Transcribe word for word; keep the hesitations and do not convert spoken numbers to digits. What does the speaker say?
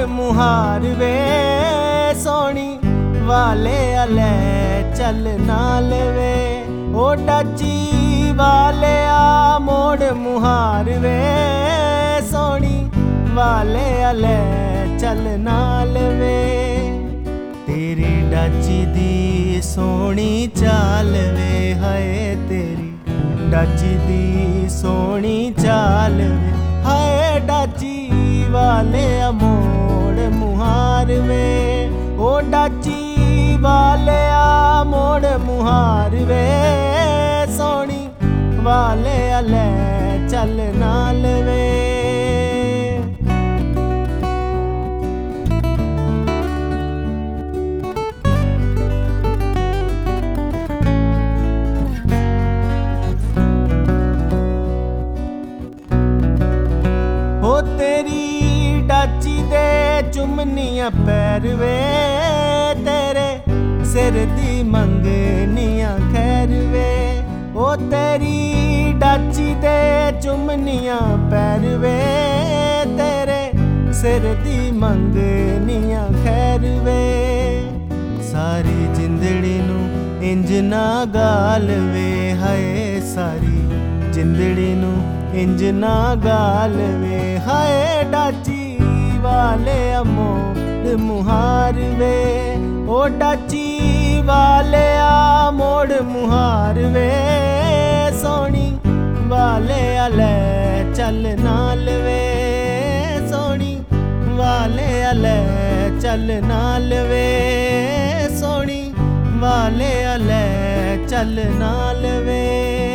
मुहार वे सोनी वाले अले चल नाल वे ओ डाची वाले आ मोड़ मुहार वे सोनी वाले अले चल नाल वे तेरी डाची दी सोनी चाल वे हाय तेरी डाची दी सोनी चाल वे हाय डाची वाले मोड़ मुहार वे ओ डाची वाले आ मोड़ मुहार वे सोनी वाले अले चल नाल वे तेरी डाची दे चुमनियां पैर वे तेरे सिर दी मंगनियां खैर वे ओ तेरी डाची दे चुमनियां पैर वे तेरे सिर दी मंगनियां खैर वे सारी जिंदड़ी नू इंज ना गाल वे हाय सारी जिंदड़ी नू इंज ना गाल वे हाय डाची वाले मोड़ मुहार वे ओ डाची वाले आ मोड़ मुहार वे सोनी वाले अले चल नाल वे सोनी वाले अले चल नाल वे सोनी वाले अले चल नाल वे।